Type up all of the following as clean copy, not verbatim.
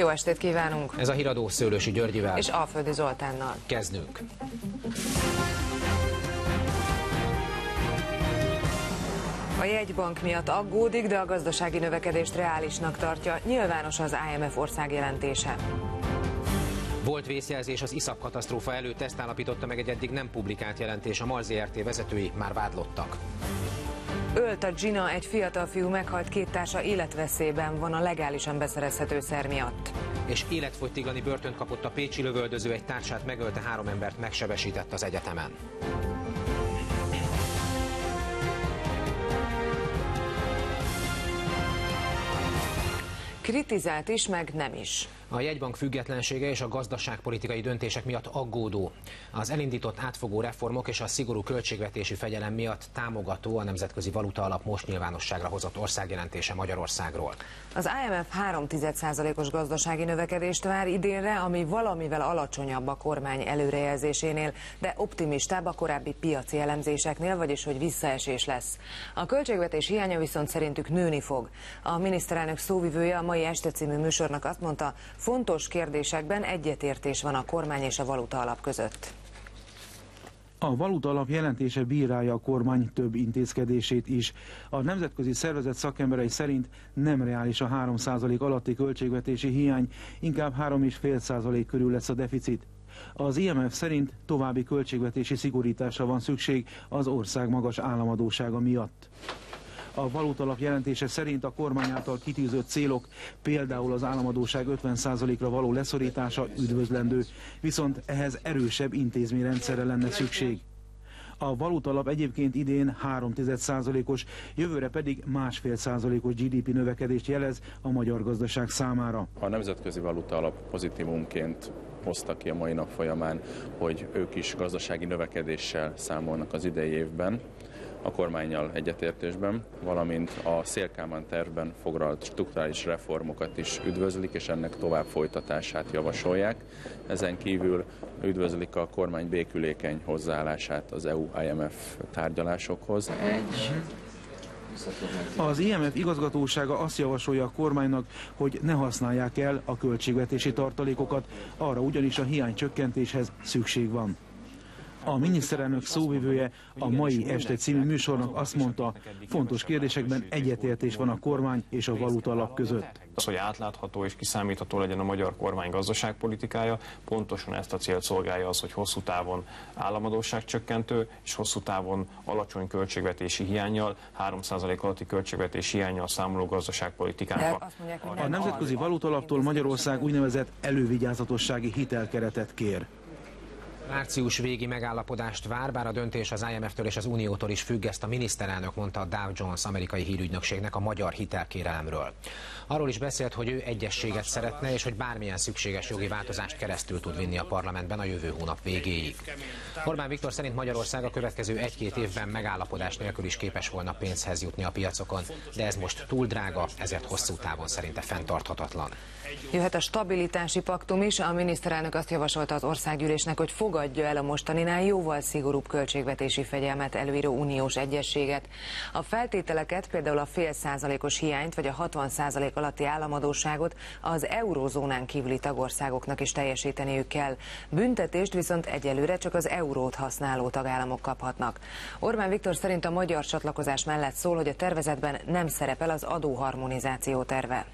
Jó estét kívánunk! Ez a híradó Szőlősi Györgyivel és Alföldi Zoltánnal. Kezdünk. A jegybank miatt aggódik, de a gazdasági növekedést reálisnak tartja. Nyilvános az IMF országjelentése. Volt vészjelzés az ISAP katasztrófa előtt, ezt állapította meg egy eddig nem publikált jelentés. A MAL Zrt. Vezetői már vádlottak. Ölt a Gina, egy fiatal fiú meghalt, két társa életveszélyben van a legálisan beszerezhető szer miatt. És életfogytiglani börtönt kapott a pécsi lövöldöző, egy társát megölte, 3 embert megsebesített az egyetemen. Kritizált is, meg nem is. A jegybank függetlensége és a gazdaságpolitikai döntések miatt aggódó. Az elindított átfogó reformok és a szigorú költségvetési fegyelem miatt támogató a Nemzetközi Valutaalap most nyilvánosságra hozott országjelentése Magyarországról. Az IMF 3,1%-os gazdasági növekedést vár idénre, ami valamivel alacsonyabb a kormány előrejelzésénél, de optimistább a korábbi piaci elemzéseknél, vagyis hogy visszaesés lesz. A költségvetés hiánya viszont szerintük nőni fog. A miniszterelnök szóvivője a Mai Este című műsornak azt mondta, fontos kérdésekben egyetértés van a kormány és a valutaalap között. A valutaalap jelentése bírálja a kormány több intézkedését is. A nemzetközi szervezet szakemberei szerint nem reális a 3% alatti költségvetési hiány, inkább 3,5% körül lesz a deficit. Az IMF szerint további költségvetési szigorításra van szükség az ország magas államadóssága miatt. A valutaalap jelentése szerint a kormány által kitűzött célok, például az államadósság 50%-ra való leszorítása üdvözlendő, viszont ehhez erősebb intézményrendszerre lenne szükség. A valutaalap egyébként idén 3,1%-os, jövőre pedig 1,5%-os GDP növekedést jelez a magyar gazdaság számára. A Nemzetközi Valutaalap pozitívumként hozta ki a mai nap folyamán, hogy ők is gazdasági növekedéssel számolnak az idei évben, a kormánnyal egyetértésben, valamint a Széll-Kálmán tervben foglalt strukturális reformokat is üdvözlik, és ennek tovább folytatását javasolják. Ezen kívül üdvözlik a kormány békülékeny hozzáállását az EU-IMF tárgyalásokhoz. Az IMF igazgatósága azt javasolja a kormánynak, hogy ne használják el a költségvetési tartalékokat, arra ugyanis a hiánycsökkentéshez szükség van. A miniszterelnök szóvivője a Mai Este című műsornak azt mondta, fontos kérdésekben egyetértés van a kormány és a valutaalap között. Az, hogy átlátható és kiszámítható legyen a magyar kormány gazdaságpolitikája, pontosan ezt a célt szolgálja az, hogy hosszú távon államadósság csökkentő és hosszú távon alacsony költségvetési hiánnyal, 3% alatti költségvetési hiánnyal számoló gazdaságpolitikánk. A Nemzetközi Valutaalaptól Magyarország úgynevezett elővigyázatossági hitelkeretet kér. Március végi megállapodást vár, bár a döntés az IMF-től és az Uniótól is függ, ezt a miniszterelnök mondta a Dow Jones amerikai hírügynökségnek a magyar hitelkérelemről. Arról is beszélt, hogy ő egyességet szeretne, és hogy bármilyen szükséges jogi változást keresztül tud vinni a parlamentben a jövő hónap végéig. Orbán Viktor szerint Magyarország a következő 1-2 évben megállapodás nélkül is képes volna pénzhez jutni a piacokon, de ez most túl drága, ezért hosszú távon szerinte fenntarthatatlan. Jöhet a stabilitási paktum is, a miniszterelnök azt javasolta az országgyűlésnek, hogy fogadja el a mostaninál jóval szigorúbb költségvetési fegyelmet előíró uniós egyezséget. A feltételeket, például a 0,5%-os hiányt vagy a 60% alatti államadósságot az eurózónán kívüli tagországoknak is teljesíteniük kell. Büntetést viszont egyelőre csak az eurót használó tagállamok kaphatnak. Orbán Viktor szerint a magyar csatlakozás mellett szól, hogy a tervezetben nem szerepel az adóharmonizáció terve.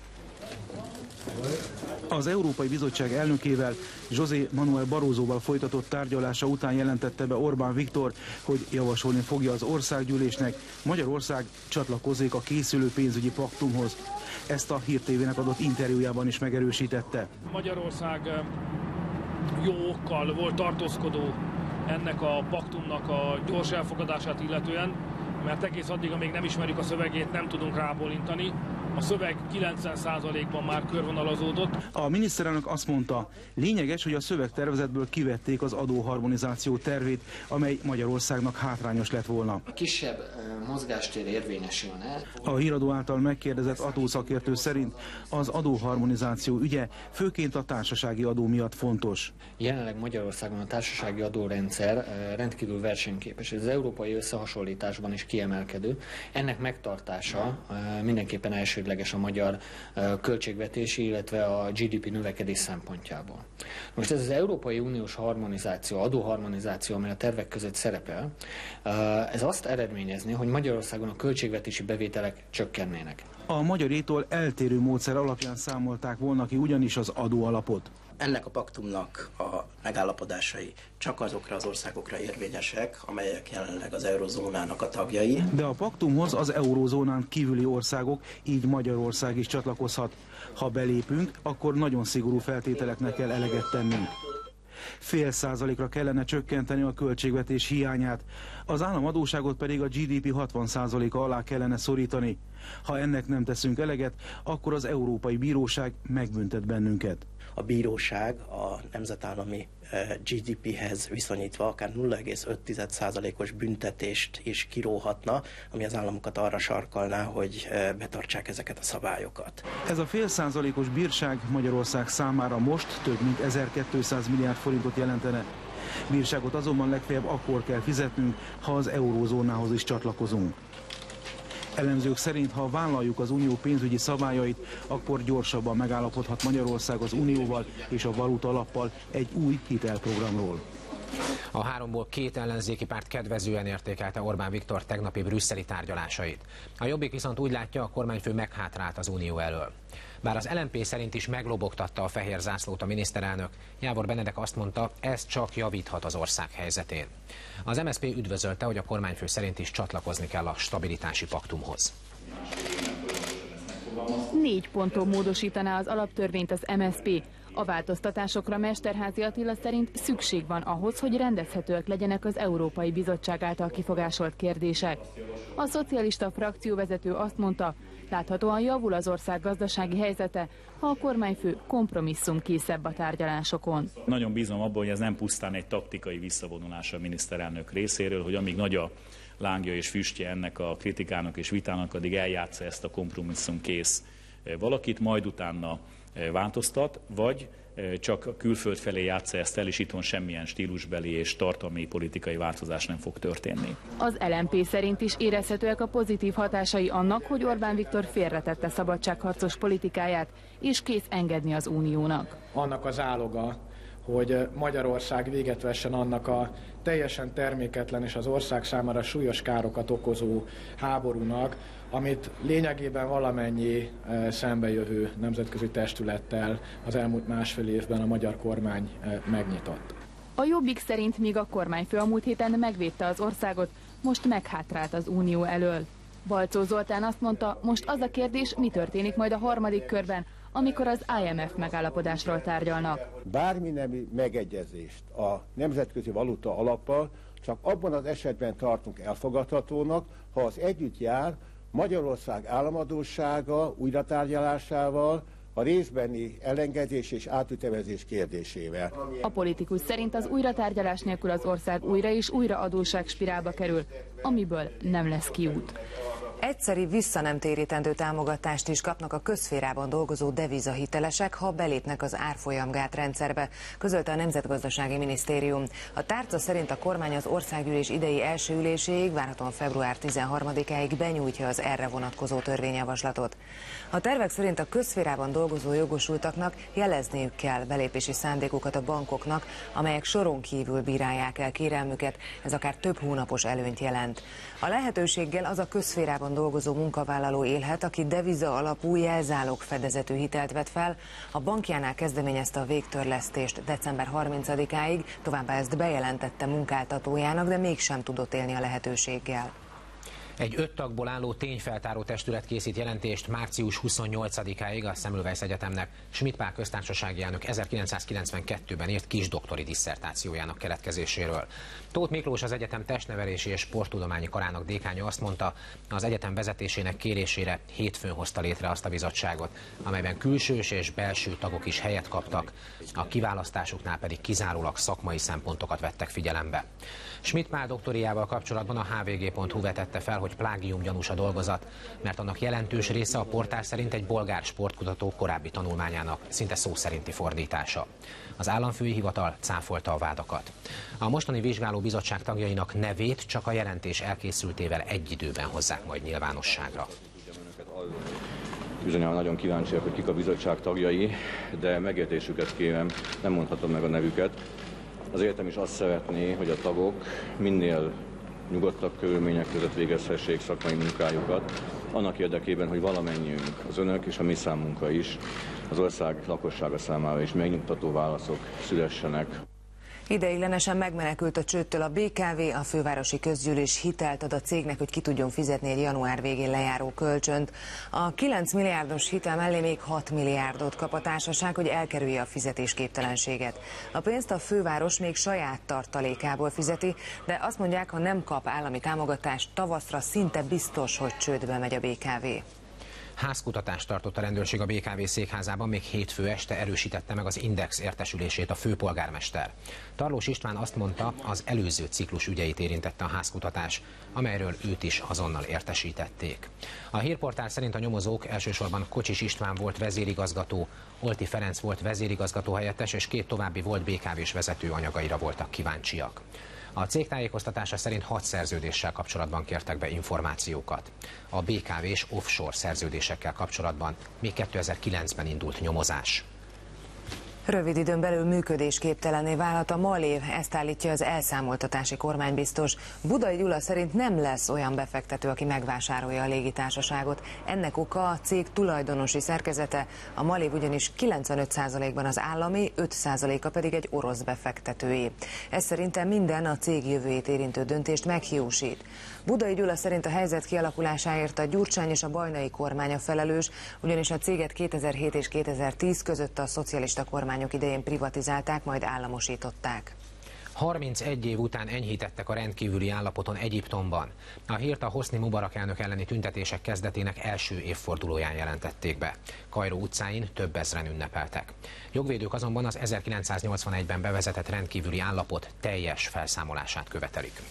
Az Európai Bizottság elnökével, José Manuel Barrosoval folytatott tárgyalása után jelentette be Orbán Viktor, hogy javasolni fogja az országgyűlésnek, Magyarország csatlakozzék a készülő pénzügyi paktumhoz. Ezt a Hír TV-nek adott interjújában is megerősítette. Magyarország jó okkal volt tartózkodó ennek a paktumnak a gyors elfogadását illetően, mert egész addig, amíg nem ismerjük a szövegét, nem tudunk rábólintani. A szöveg 90%-ban már körvonalazódott. A miniszterelnök azt mondta, lényeges, hogy a szövegtervezetből kivették az adóharmonizáció tervét, amely Magyarországnak hátrányos lett volna. Kisebb mozgástér érvényesülne. A híradó által megkérdezett adószakértő szerint az adóharmonizáció ügye főként a társasági adó miatt fontos. Jelenleg Magyarországon a társasági adórendszer rendkívül versenyképes. Ez az európai összehasonlításban is kiemelkedő. Ennek megtartása mindenképpen első szükséges a magyar költségvetési, illetve a GDP növekedés szempontjából. Most ez az Európai Uniós harmonizáció, adóharmonizáció, amely a tervek között szerepel, ez azt eredményezni, hogy Magyarországon a költségvetési bevételek csökkennének. A magyarétól eltérő módszer alapján számolták volna ki ugyanis az adóalapot. Ennek a paktumnak a megállapodásai csak azokra az országokra érvényesek, amelyek jelenleg az eurozónának a tagjai. De a paktumhoz az eurozónán kívüli országok, így Magyarország is csatlakozhat. Ha belépünk, akkor nagyon szigorú feltételeknek kell eleget tennünk. 0,5%-ra kellene csökkenteni a költségvetés hiányát, az államadósságot pedig a GDP 60%-a alá kellene szorítani. Ha ennek nem teszünk eleget, akkor az Európai Bíróság megbüntet bennünket. A bíróság a nemzetállami GDP-hez viszonyítva akár 0,5%-os büntetést is kiróhatna, ami az államokat arra sarkalná, hogy betartsák ezeket a szabályokat. Ez a 0,5%-os bírság Magyarország számára most több mint 1200 milliárd forintot jelentene. Bírságot azonban legfeljebb akkor kell fizetnünk, ha az eurózónához is csatlakozunk. Elemzők szerint, ha vállaljuk az unió pénzügyi szabályait, akkor gyorsabban megállapodhat Magyarország az unióval és a valutalappal egy új hitelprogramról. A háromból 2 ellenzéki párt kedvezően értékelte Orbán Viktor tegnapi brüsszeli tárgyalásait. A Jobbik viszont úgy látja, a kormányfő meghátrált az unió elől. Bár az LMP szerint is meglobogtatta a fehér zászlót a miniszterelnök, Jávor Benedek azt mondta, ez csak javíthat az ország helyzetén. Az MSZP üdvözölte, hogy a kormányfő szerint is csatlakozni kell a stabilitási paktumhoz. 4 ponton módosítaná az alaptörvényt az MSZP. A változtatásokra Mesterházy Attila szerint szükség van ahhoz, hogy rendezhetőek legyenek az Európai Bizottság által kifogásolt kérdések. A szocialista frakcióvezető azt mondta, láthatóan javul az ország gazdasági helyzete, ha a kormányfő kompromisszumkészebb a tárgyalásokon. Nagyon bízom abban, hogy ez nem pusztán egy taktikai visszavonulás a miniszterelnök részéről, hogy amíg nagy a lángja és füstje ennek a kritikának és vitának, addig eljátsza ezt a kompromisszumkész valakit, majd utána változtat, vagy csak külföld felé játsza ezt el, és itthon semmilyen stílusbeli és tartalmi politikai változás nem fog történni. Az LMP szerint is érezhetőek a pozitív hatásai annak, hogy Orbán Viktor félretette szabadságharcos politikáját, és kész engedni az uniónak. Annak az áloga, hogy Magyarország véget vessen annak a teljesen terméketlen és az ország számára súlyos károkat okozó háborúnak, amit lényegében valamennyi szembejövő nemzetközi testülettel az elmúlt másfél évben a magyar kormány megnyitott. A Jobbik szerint míg a kormányfő a múlt héten megvédte az országot, most meghátrált az unió elől. Balczó Zoltán azt mondta, most az a kérdés, mi történik majd a harmadik körben, amikor az IMF megállapodásról tárgyalnak. Bármi nemű megegyezést a Nemzetközi Valuta Alappal csak abban az esetben tartunk elfogadhatónak, ha az együtt jár Magyarország államadóssága újratárgyalásával, a részbeni elengedés és átütemezés kérdésével. A politikus szerint az újratárgyalás nélkül az ország újra és újra adósságspirálba kerül, amiből nem lesz kiút. Egyszeri visszanemtérítendő támogatást is kapnak a közszférában dolgozó devizahitelesek, ha belépnek az árfolyamgát rendszerbe, közölte a Nemzetgazdasági Minisztérium. A tárca szerint a kormány az országgyűlés idei első üléséig, várhatóan február 13-áig benyújtja az erre vonatkozó törvényjavaslatot. A tervek szerint a közszférában dolgozó jogosultaknak jelezniük kell belépési szándékukat a bankoknak, amelyek soron kívül bírálják el kérelmüket, ez akár több hónapos előnyt jelent. A lehetőséggel az a közszférában dolgozó munkavállaló élhet, aki deviza alapú jelzálog fedezetű hitelt vett fel, a bankjánál kezdeményezte a végtörlesztést december 30-áig, továbbá ezt bejelentette munkáltatójának, de mégsem tudott élni a lehetőséggel. Egy 5 tagból álló tényfeltáró testület készít jelentést március 28-áig a Semmelweis Egyetemnek. Schmidt Pál köztársasági elnök 1992-ben írt kisdoktori disszertációjának keletkezéséről. Tóth Miklós, az egyetem testnevelési és sporttudományi karának dékánya azt mondta, az egyetem vezetésének kérésére hétfőn hozta létre azt a bizottságot, amelyben külsős és belső tagok is helyet kaptak, a kiválasztásuknál pedig kizárólag szakmai szempontokat vettek figyelembe. Schmidt Pál doktoriával kapcsolatban a hvg.hu vetette fel, hogy plágiumgyanús a dolgozat, mert annak jelentős része a portál szerint egy bolgár sportkutató korábbi tanulmányának szinte szó szerinti fordítása. Az államfői hivatal cáfolta a vádakat. A mostani vizsgálóbizottság tagjainak nevét csak a jelentés elkészültével egy időben hozzák majd nyilvánosságra. Bizonyára nagyon kíváncsiak, hogy kik a bizottság tagjai, de megértésüket kérem, nem mondhatom meg a nevüket. Az értem is azt szeretné, hogy a tagok minél nyugodtabb körülmények között végezhessék szakmai munkájukat, annak érdekében, hogy valamennyiünk, az önök és a mi számunkra is, az ország lakossága számára is megnyugtató válaszok szülessenek. Ideiglenesen megmenekült a csődtől a BKV, a fővárosi közgyűlés hitelt ad a cégnek, hogy ki tudjon fizetni egy január végén lejáró kölcsönt. A 9 milliárdos hitel mellé még 6 milliárdot kap a társaság, hogy elkerülje a fizetésképtelenséget. A pénzt a főváros még saját tartalékából fizeti, de azt mondják, ha nem kap állami támogatást, tavaszra szinte biztos, hogy csődbe megy a BKV. Házkutatást tartott a rendőrség a BKV székházában, még hétfő este erősítette meg az Index értesülését a főpolgármester. Tarlós István azt mondta, az előző ciklus ügyeit érintette a házkutatás, amelyről őt is azonnal értesítették. A hírportál szerint a nyomozók elsősorban Kocsis István volt vezérigazgató, Olti Ferenc volt vezérigazgató helyettes, és 2 további volt BKV-s vezető anyagaira voltak kíváncsiak. A cég tájékoztatása szerint 6 szerződéssel kapcsolatban kértek be információkat. A BKV-s offshore szerződésekkel kapcsolatban még 2009-ben indult nyomozás. Rövid időn belül működésképtelenné válhat a MALÉV, ezt állítja az elszámoltatási kormánybiztos. Budai Gyula szerint nem lesz olyan befektető, aki megvásárolja a légitársaságot. Ennek oka a cég tulajdonosi szerkezete, a MALÉV ugyanis 95%-ban az állami, 5%-a pedig egy orosz befektetőé. Ez szerintem minden a cég jövőjét érintő döntést meghiúsít. Budai Gyula szerint a helyzet kialakulásáért a Gyurcsány és a Bajnai kormány a felelős, ugyanis a céget 2007 és 2010 között a szocialista kormányok idején privatizálták, majd államosították. 31 év után enyhítettek a rendkívüli állapoton Egyiptomban. A hírt a Hosni Mubarak elnök elleni tüntetések kezdetének első évfordulóján jelentették be. Kairó utcáin több ezren ünnepeltek. Jogvédők azonban az 1981-ben bevezetett rendkívüli állapot teljes felszámolását követelik.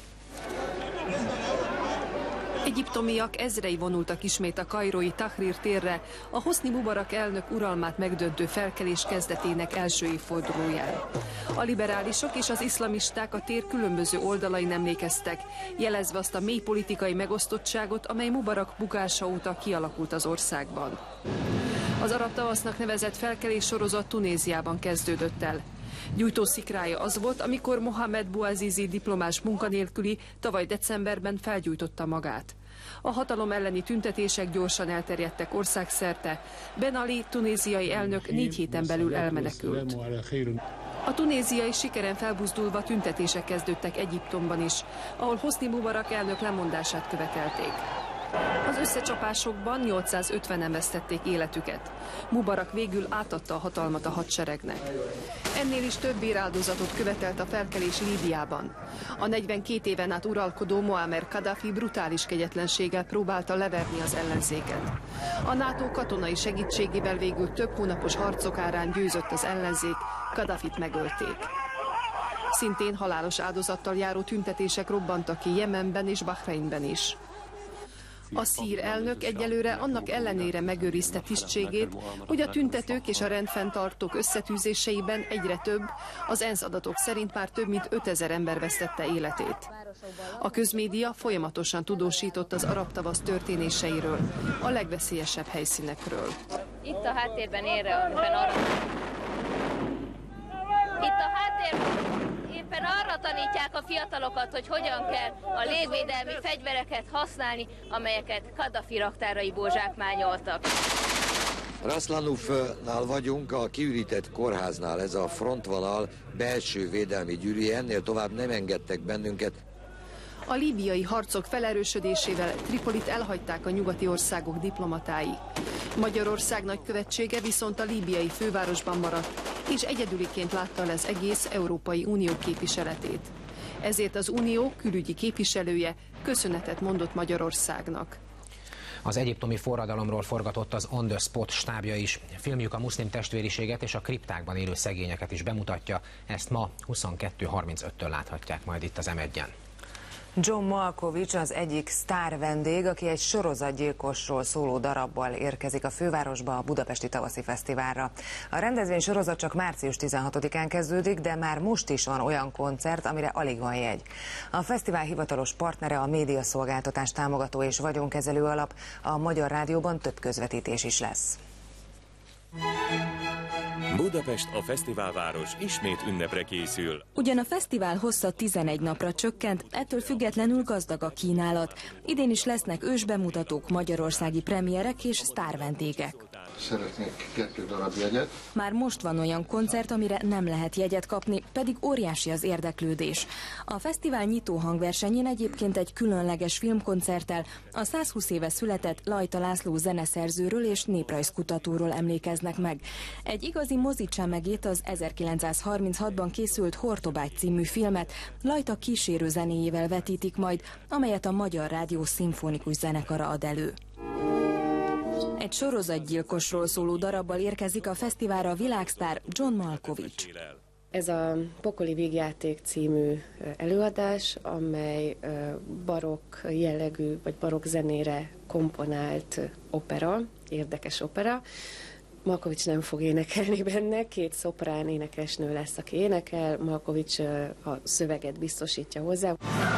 Egyiptomiak ezrei vonultak ismét a kairói Tahrir térre a Hosni Mubarak elnök uralmát megdöntő felkelés kezdetének első évfordulóján. A liberálisok és az iszlamisták a tér különböző oldalain emlékeztek, jelezve azt a mély politikai megosztottságot, amely Mubarak bukása óta kialakult az országban. Az arab tavasznak nevezett felkelés sorozat Tunéziában kezdődött el. Gyújtószikrája az volt, amikor Mohamed Bouazizi diplomás munkanélküli tavaly decemberben felgyújtotta magát. A hatalom elleni tüntetések gyorsan elterjedtek országszerte. Ben Ali tunéziai elnök 4 héten belül elmenekült. A tunéziai sikeren felbuzdulva tüntetések kezdődtek Egyiptomban is, ahol Hosni Mubarak elnök lemondását követelték. Az összecsapásokban 850-en vesztették életüket. Mubarak végül átadta a hatalmat a hadseregnek. Ennél is több véráldozatot követelt a felkelés Líbiában. A 42 éven át uralkodó Muammar Kadhafi brutális kegyetlenséggel próbálta leverni az ellenzéket. A NATO katonai segítségével végül több hónapos harcok árán győzött az ellenzék, Kadhafit megölték. Szintén halálos áldozattal járó tüntetések robbantak ki Jemenben és Bahreinben is. A szír elnök egyelőre annak ellenére megőrizte tisztségét, hogy a tüntetők és a rendfenntartók összetűzéseiben egyre több, az ENSZ adatok szerint már több mint 5000 ember vesztette életét. A közmédia folyamatosan tudósított az arab tavasz történéseiről, a legveszélyesebb helyszínekről. Itt a háttérben éppen arra tanítják a fiatalokat, hogy hogyan kell a légvédelmi fegyvereket használni, amelyeket Kadhafi raktáraiból zsákmányoltak. Ras Lanufnál vagyunk, a kiürített kórháznál. Ez a frontvonal belső védelmi gyűrűje, ennél tovább nem engedtek bennünket. A líbiai harcok felerősödésével Tripolit elhagyták a nyugati országok diplomatái. Magyarország nagykövetsége viszont a líbiai fővárosban maradt, és egyedüliként látta el az egész Európai Unió képviseletét. Ezért az Unió külügyi képviselője köszönetet mondott Magyarországnak. Az egyiptomi forradalomról forgatott az On the Spot stábja is. Filmjük a muszlim testvériséget és a kriptákban élő szegényeket is bemutatja. Ezt ma 22:35-től láthatják majd itt az M1-en. John Malkovich az egyik sztár vendég, aki egy sorozatgyilkosról szóló darabbal érkezik a fővárosba, a Budapesti Tavaszi Fesztiválra. A rendezvény sorozat csak március 16-án kezdődik, de már most is van olyan koncert, amire alig van jegy. A fesztivál hivatalos partnere a médiaszolgáltatás támogató és vagyonkezelő alap, a Magyar Rádióban több közvetítés is lesz. Budapest, a fesztiválváros ismét ünnepre készül. Ugyan a fesztivál hossza 11 napra csökkent, ettől függetlenül gazdag a kínálat. Idén is lesznek ősbemutatók, magyarországi premierek és sztárvendégek. Szeretnék 2 darab jegyet. Már most van olyan koncert, amire nem lehet jegyet kapni, pedig óriási az érdeklődés. A fesztivál nyitó hangversenyén egyébként egy különleges filmkoncerttel a 120 éve született Lajta László zeneszerzőről és néprajzkutatóról emlékeznek meg. Egy igazi mozicsemegét, az 1936-ban készült Hortobágy című filmet Lajta kísérő zenéjével vetítik majd, amelyet a Magyar Rádió szimfonikus zenekara ad elő. Egy sorozatgyilkosról szóló darabbal érkezik a fesztiválra a világsztár John Malkovich. Ez a Pokoli Vígjáték című előadás, amely barokk jellegű, vagy barokk zenére komponált opera, érdekes opera. Malkovich nem fog énekelni benne, 2 szoprán énekesnő lesz, aki énekel, Malkovich a szöveget biztosítja hozzá.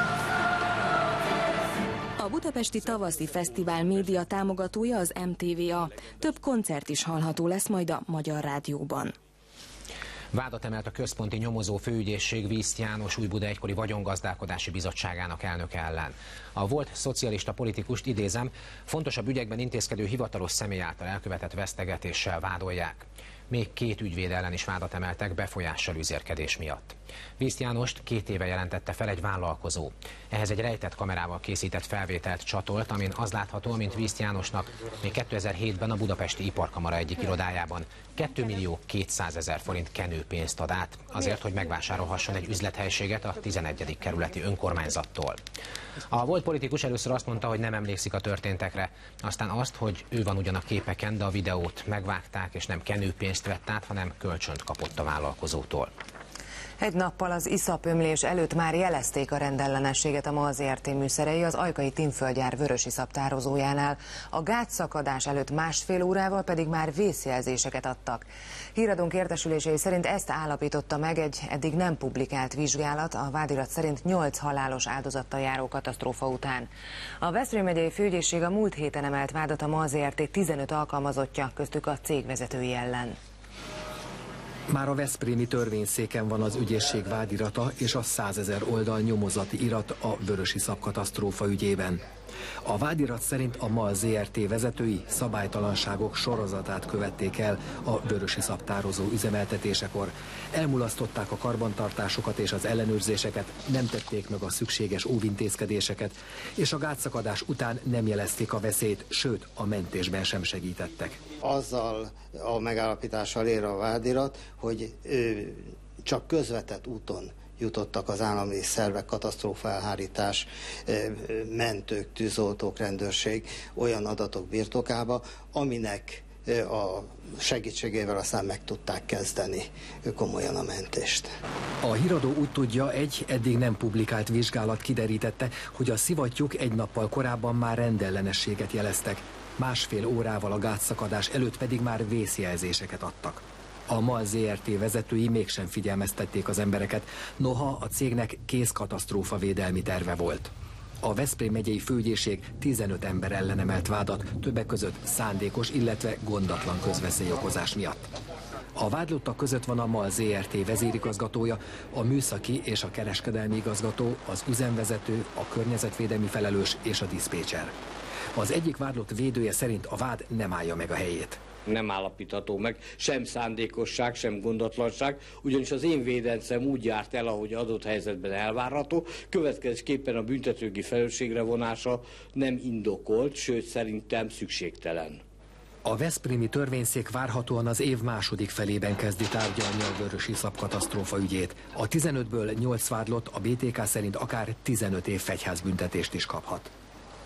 A Budapesti Tavaszi Fesztivál média támogatója az MTVA. Több koncert is hallható lesz majd a Magyar Rádióban. Vádat emelt a Központi Nyomozó Főügyészség Vízt János Újbuda egykori vagyongazdálkodási bizottságának elnöke ellen. A volt szocialista politikust, idézem, fontosabb ügyekben intézkedő hivatalos személy által elkövetett vesztegetéssel vádolják. Még 2 ügyvéd ellen is vádat emeltek befolyással üzérkedés miatt. Vízt Jánost 2 éve jelentette fel egy vállalkozó. Ehhez egy rejtett kamerával készített felvételt csatolt, amin az látható, amint Vízt Jánosnak még 2007-ben a Budapesti Iparkamara egyik irodájában 2 200 000 forint kenőpénzt ad át, azért, hogy megvásárolhasson egy üzlethelységet a 11. kerületi önkormányzattól. A volt politikus először azt mondta, hogy nem emlékszik a történtekre, aztán azt, hogy ő van ugyan a képeken, de a videót megvágták, és nem kenőpénzt vett át, hanem kölcsönt kapott a vállalkozótól. Egy nappal az iszapömlés előtt már jelezték a rendellenességet a MAL Zrt. Műszerei az ajkai tinfölgyár vörösiszap tározójánál. A gátszakadás előtt 1,5 órával pedig már vészjelzéseket adtak. Híradónk értesülései szerint ezt állapította meg egy eddig nem publikált vizsgálat, a vádirat szerint 8 halálos áldozattal járó katasztrófa után. A Veszprém megyei főügyészség a múlt héten emelt vádat a MAL Zrt. 15 alkalmazottja, köztük a cég vezetői ellen. Már a veszprémi törvényszéken van az ügyészség vádirata és a 100 000 oldal nyomozati irat a vörösiszap katasztrófa ügyében. A vádirat szerint a MAL Zrt. Vezetői szabálytalanságok sorozatát követték el a vörösiszap tározó üzemeltetésekor. Elmulasztották a karbantartásokat és az ellenőrzéseket, nem tették meg a szükséges óvintézkedéseket, és a gátszakadás után nem jelezték a veszélyt, sőt a mentésben sem segítettek. Azzal a megállapítással ér a vádirat, hogy csak közvetett úton jutottak az állami szervek, katasztrófaelhárítás, mentők, tűzoltók, rendőrség olyan adatok birtokába, aminek a segítségével aztán meg tudták kezdeni komolyan a mentést. A híradó úgy tudja, egy eddig nem publikált vizsgálat kiderítette, hogy a szivattyúk egy nappal korábban már rendellenességet jeleztek, 1,5 órával a gátszakadás előtt pedig már vészjelzéseket adtak. A MAL Zrt. Vezetői mégsem figyelmeztették az embereket, noha a cégnek kész katasztrófavédelmi terve volt. A Veszprém megyei főügyészség 15 ember ellen emelt vádat, többek között szándékos, illetve gondatlan közveszélyokozás miatt. A vádlottak között van a MAL Zrt. Vezérigazgatója, a műszaki és a kereskedelmi igazgató, az üzemvezető, a környezetvédelmi felelős és a diszpécser. Az egyik vádlott védője szerint a vád nem állja meg a helyét. Nem állapítható meg sem szándékosság, sem gondatlanság, ugyanis az én védencem úgy járt el, ahogy adott helyzetben elvárható, következésképpen a büntetőjogi felelősségre vonása nem indokolt, sőt szerintem szükségtelen. A veszprémi törvényszék várhatóan az év második felében kezdi tárgyalni a vörösiszap katasztrófa ügyét. A 15-ből 8 vádlott a BTK szerint akár 15 év fegyházbüntetést is kaphat.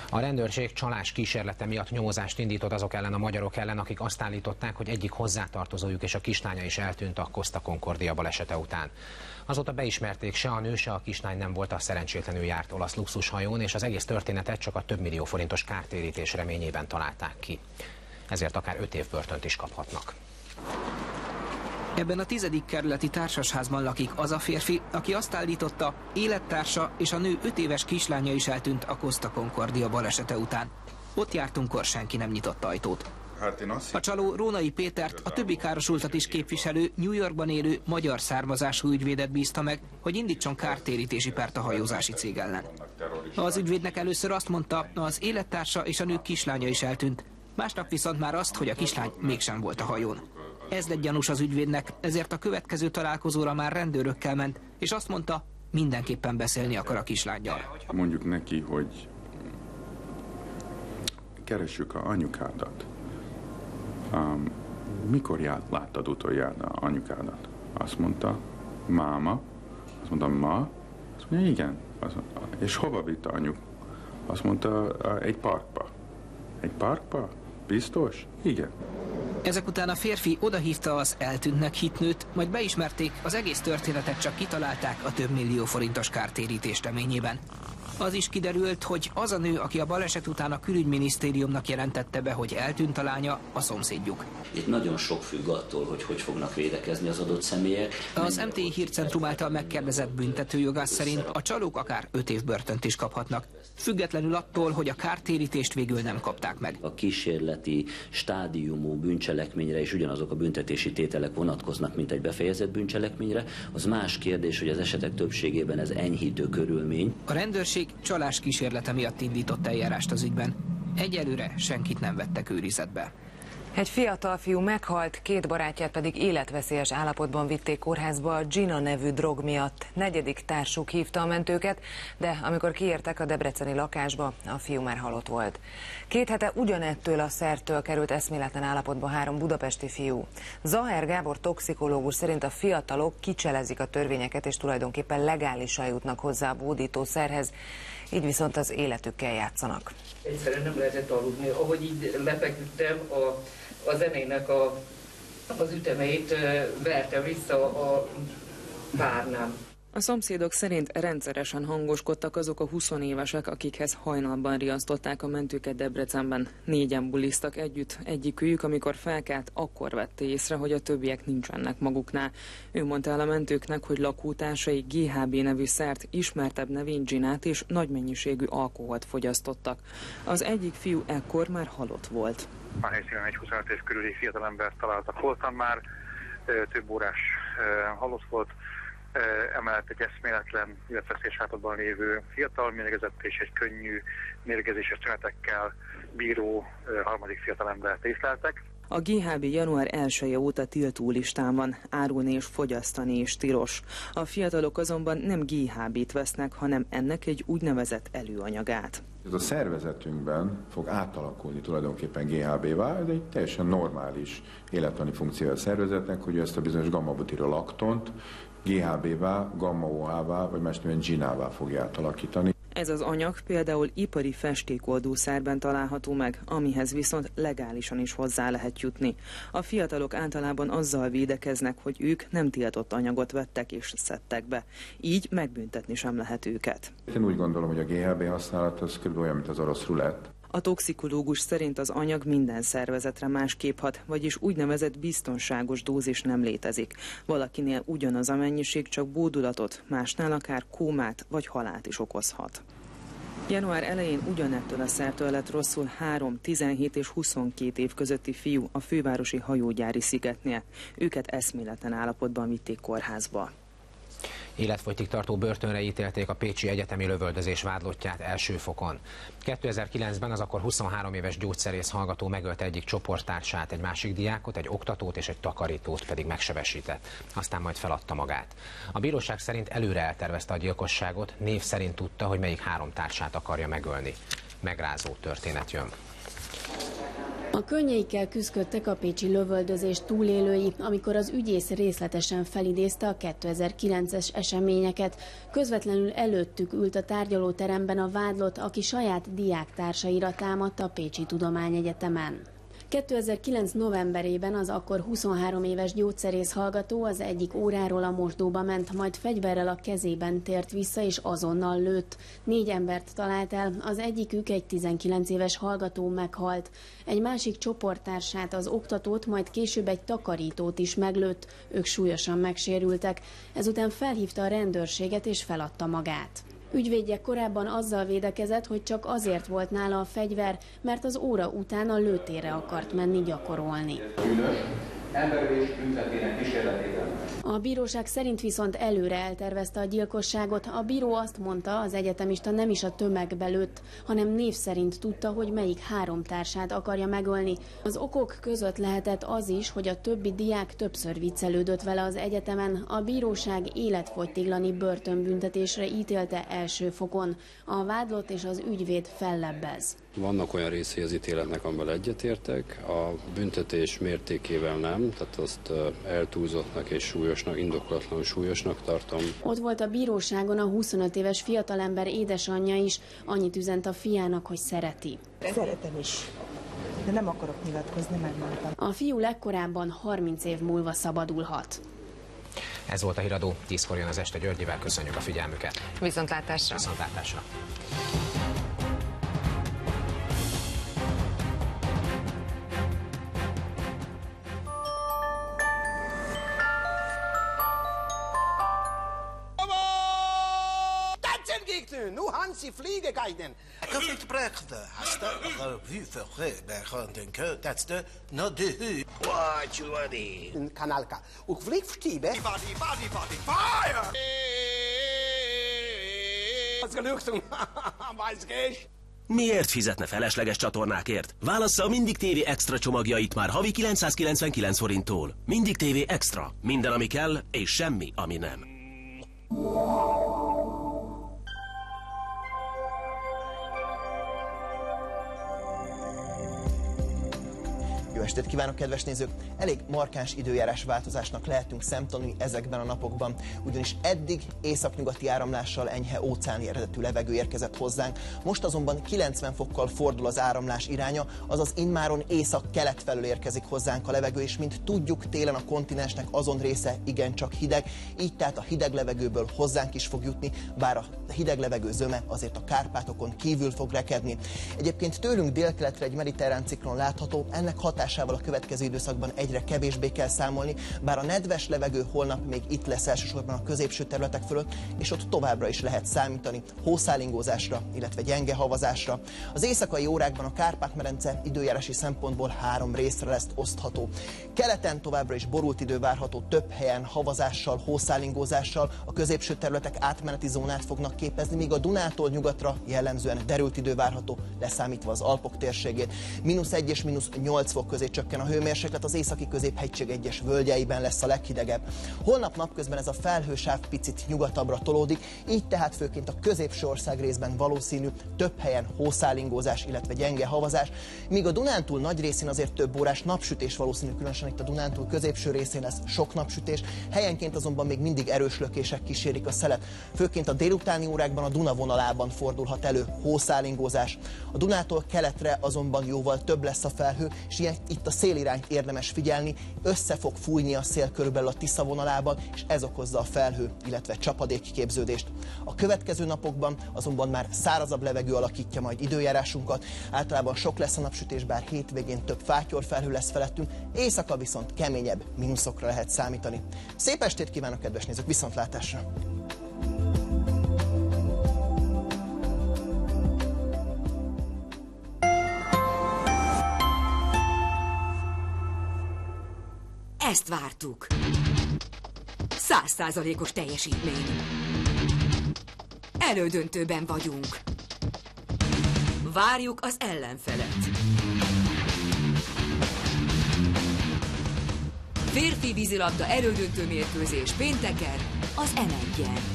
A rendőrség csalás kísérlete miatt nyomozást indított azok ellen a magyarok ellen, akik azt állították, hogy egyik hozzátartozójuk és a kislánya is eltűnt a Costa Concordia balesete után. Azóta beismerték, se a nő, se a kislány nem volt a szerencsétlenül járt olasz luxushajón, és az egész történetet csak a több millió forintos kártérítés reményében találták ki. Ezért akár 5 év börtönt is kaphatnak. Ebben a 10. kerületi társasházban lakik az a férfi, aki azt állította, élettársa és a nő 5 éves kislánya is eltűnt a Costa Concordia balesete után. Ott jártunkkor senki nem nyitott ajtót. A csaló Rónai Pétert, a többi károsultat is képviselő, New Yorkban élő magyar származású ügyvédet bízta meg, hogy indítson kártérítési pert a hajózási cég ellen. Az ügyvédnek először azt mondta, az élettársa és a nő kislánya is eltűnt, másnap viszont már azt, hogy a kislány mégsem volt a hajón. Ez lett gyanús az ügyvédnek, ezért a következő találkozóra már rendőrökkel ment, és azt mondta, mindenképpen beszélni akar a kislánnyal. Mondjuk neki, hogy keressük a anyukádat. Mikor láttad utoljára anyukádat? Azt mondta, máma. Azt mondta, ma? Azt mondja, igen. És hova vitte anyuk? Azt mondta, egy parkba. Egy parkba? Biztos? Igen. Ezek után a férfi odahívta az eltűntnek hitt nőt, majd beismerték, az egész történetet csak kitalálták a több millió forintos kártérítés reményében. Az is kiderült, hogy az a nő, aki a baleset után a külügyminisztériumnak jelentette be, hogy eltűnt a lánya, a szomszédjuk. Itt nagyon sok függ attól, hogy fognak védekezni az adott személyek. Az MTI Hírcentrum által megkérdezett büntetőjogász szerint a csalók akár 5 év börtönt is kaphatnak, függetlenül attól, hogy a kártérítést végül nem kapták meg. A kísérleti stádiumú bűncselekményre is ugyanazok a büntetési tételek vonatkoznak, mint egy befejezett bűncselekményre. Az más kérdés, hogy az esetek többségében ez enyhítő körülmény. A rendőrség csalás kísérlete miatt indított eljárást az ügyben. Egyelőre senkit nem vettek őrizetbe. Egy fiatal fiú meghalt, 2 barátját pedig életveszélyes állapotban vitték kórházba a Gina nevű drog miatt. 4. társuk hívta a mentőket, de amikor kiértek a debreceni lakásba, a fiú már halott volt. 2 hete ugyanettől a szertől került eszméletlen állapotba 3 budapesti fiú. Zaher Gábor toxikológus szerint a fiatalok kicselezik a törvényeket, és tulajdonképpen legálisan jutnak hozzá a bódítószerhez, így viszont az életükkel játszanak. Egyszerűen nem lehetett aludni. Ahogy így lefeküdtem, a zenének az ütemeit verte vissza a párnám. A szomszédok szerint rendszeresen hangoskodtak azok a 20 évesek, akikhez hajnalban riasztották a mentőket Debrecenben. 4-en buliztak együtt, egyikük, amikor felkelt, akkor vette észre, hogy a többiek nincsenek maguknál. Ő mondta el a mentőknek, hogy lakótársai GHB nevű szert, ismertebb nevén ginát és nagy mennyiségű alkoholt fogyasztottak. Az egyik fiú ekkor már halott volt. A helyszínen egy 25 év körüli fiatalembert találtak holtan már, több órás halott volt. Emellett egy eszméletlen, életveszélyes állapotban lévő fiatal mérgezett és egy könnyű mérgezéses tünetekkel bíró harmadik fiatalembert észleltek. A GHB január 1-e óta tiltó listán van, árulni és fogyasztani is tilos. A fiatalok azonban nem GHB-t vesznek, hanem ennek egy úgynevezett előanyagát. Ez a szervezetünkben fog átalakulni tulajdonképpen GHB-vá, ez egy teljesen normális élettani funkciója a szervezetnek, hogy ezt a bizonyos gamma-butirolaktont GHB-vá, gamma-OH-vá, vagy más néven ginává fogja átalakítani. Ez az anyag például ipari festékoldószerben található meg, amihez viszont legálisan is hozzá lehet jutni. A fiatalok általában azzal védekeznek, hogy ők nem tiltott anyagot vettek és szedtek be. Így megbüntetni sem lehet őket. Én úgy gondolom, hogy a GHB használat az kb. Olyan, mint az orosz rulett. A toxikológus szerint az anyag minden szervezetre másképp hat, vagyis úgynevezett biztonságos dózis nem létezik. Valakinél ugyanaz a mennyiség csak bódulatot, másnál akár kómát vagy halált is okozhat. Január elején ugyanettől a szertől lett rosszul 3, 17 és 22 év közötti fiú a fővárosi hajógyári szigetnél. Őket eszméletlen állapotban vitték kórházba. Életfogytig tartó börtönre ítélték a pécsi egyetemi lövöldözés vádlottját első fokon. 2009-ben az akkor 23 éves gyógyszerész hallgató megölte egyik csoporttársát, egy másik diákot, egy oktatót és egy takarítót pedig megsebesített. Aztán majd feladta magát. A bíróság szerint előre eltervezte a gyilkosságot, név szerint tudta, hogy melyik 3 társát akarja megölni. Megrázó történet jön. A könnyeikkel küzdöttek a pécsi lövöldözés túlélői, amikor az ügyész részletesen felidézte a 2009-es eseményeket. Közvetlenül előttük ült a tárgyalóteremben a vádlott, aki saját diáktársaira támadt a Pécsi Tudományegyetemen. 2009. novemberében az akkor 23 éves gyógyszerész hallgató az egyik óráról a mosdóba ment, majd fegyverrel a kezében tért vissza és azonnal lőtt. 4 embert talált el, az egyikük egy 19 éves hallgató meghalt. Egy másik csoporttársát, az oktatót, majd később egy takarítót is meglőtt, ők súlyosan megsérültek. Ezután felhívta a rendőrséget és feladta magát. Ügyvédje korábban azzal védekezett, hogy csak azért volt nála a fegyver, mert az óra után a lőtérre akart menni gyakorolni. Emberölés büntetének kísérletében. A bíróság szerint viszont előre eltervezte a gyilkosságot. A bíró azt mondta, az egyetemista nem is a tömegbe lőtt, hanem név szerint tudta, hogy melyik 3 társát akarja megölni. Az okok között lehetett az is, hogy a többi diák többször viccelődött vele az egyetemen. A bíróság életfogytiglani börtönbüntetésre ítélte első fokon. A vádlott és az ügyvéd fellebbez. Vannak olyan részei az ítéletnek, amivel egyetértek, a büntetés mértékével nem, tehát azt eltúlzottnak és súlyosnak, indokolatlanul súlyosnak tartom. Ott volt a bíróságon a 25 éves fiatalember édesanyja is, annyit üzent a fiának, hogy szereti. Szeretem is, de nem akarok nyilatkozni, megmondtam. A fiú legkorábban 30 év múlva szabadulhat. Ez volt a Híradó, 10-kor jön az este Györgyivel, köszönjük a figyelmüket. Viszontlátásra! Viszontlátásra! Nu han sie Fliegegeiden. Conflict brecht hast vu verhören that's the no de what you want kanalka. Uk vliegstiebe. Body fire. Was gelüchtung. Weiß gehst. Miért fizetne felesleges csatornákért? Válassza a Mindig TV Extra csomagjait már havi 999 forinttól. Mindig TV Extra. Minden, ami kell, és semmi, ami nem. Jó estét kívánok, kedves nézők! Elég markáns időjárás változásnak lehetünk szemtanúi ezekben a napokban, ugyanis eddig északnyugati áramlással enyhe óceáni eredetű levegő érkezett hozzánk, most azonban 90 fokkal fordul az áramlás iránya, azaz immáron észak-kelet felől érkezik hozzánk a levegő, és mint tudjuk, télen a kontinensnek azon része igencsak hideg, így tehát a hideg levegőből hozzánk is fog jutni, bár a hideg levegő zöme azért a Kárpátokon kívül fog rekedni. Egyébként tőlünk délkeletre egy mediterrán ciklon látható, ennek hatásával a következő időszakban egyre kevésbé kell számolni, bár a nedves levegő holnap még itt lesz elsősorban a középső területek fölött, és ott továbbra is lehet számítani hószálingózásra, illetve gyenge havazásra. Az éjszakai órákban a Kárpát-medence időjárási szempontból 3 részre lesz osztható. Keleten továbbra is borult idő várható, több helyen havazással, hószálingózással, a középső területek átmeneti zónát fognak képezni, míg a Dunától nyugatra jellemzően derült idő várható, leszámítva az Alpok térségét. -1 és -8 fok közé csökken a hőmérséklet, az északi középhegység egyes völgyeiben lesz a leghidegebb. Holnap napközben ez a felhősáv picit nyugatabbra tolódik, így tehát főként a középső ország részben valószínű több helyen hószálingózás, illetve gyenge havazás, míg a Dunántúl nagy részén azért több órás napsütés valószínű, különösen itt a Dunántúl középső részén lesz sok napsütés, helyenként azonban még mindig erős lökések kísérik a szelet. Főként a délutáni órákban a Duna vonalában fordulhat elő hószálingózás. A Dunától keletre azonban jóval több lesz a felhő, és itt a szélirányt érdemes figyelni, össze fog fújni a szél körülbelül a Tisza vonalában, és ez okozza a felhő, illetve csapadékképződést. A következő napokban azonban már szárazabb levegő alakítja majd időjárásunkat, általában sok lesz a napsütés, bár hétvégén több fátyorfelhő lesz felettünk, éjszaka viszont keményebb mínuszokra lehet számítani. Szép estét kívánok, kedves nézők, viszontlátásra! Ezt vártuk. 100%-os teljesítmény. Elődöntőben vagyunk. Várjuk az ellenfelet. Férfi vízilabda elődöntő mérkőzés pénteken az M1-en.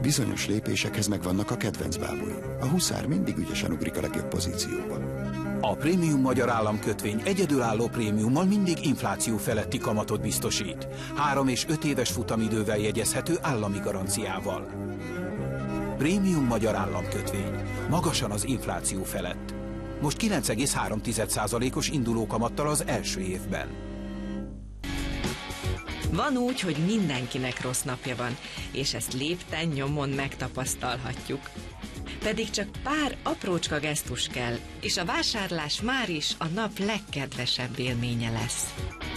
Bizonyos lépésekhez megvannak a kedvenc bábui. A huszár mindig ügyesen ugrik a legjobb pozícióba. A prémium magyar államkötvény egyedülálló prémiummal mindig infláció feletti kamatot biztosít. 3 és 5 éves futamidővel jegyezhető állami garanciával. Prémium magyar államkötvény. Magasan az infláció felett. Most 9,3%-os induló kamattal az első évben. Van úgy, hogy mindenkinek rossz napja van, és ezt lépten nyomon megtapasztalhatjuk. Pedig csak pár aprócska gesztus kell, és a vásárlás már is a nap legkedvesebb élménye lesz.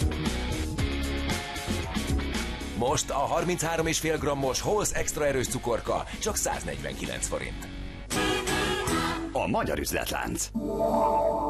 Most a 33,5 grammos Halls extra erős cukorka csak 149 forint. A magyar üzletlánc.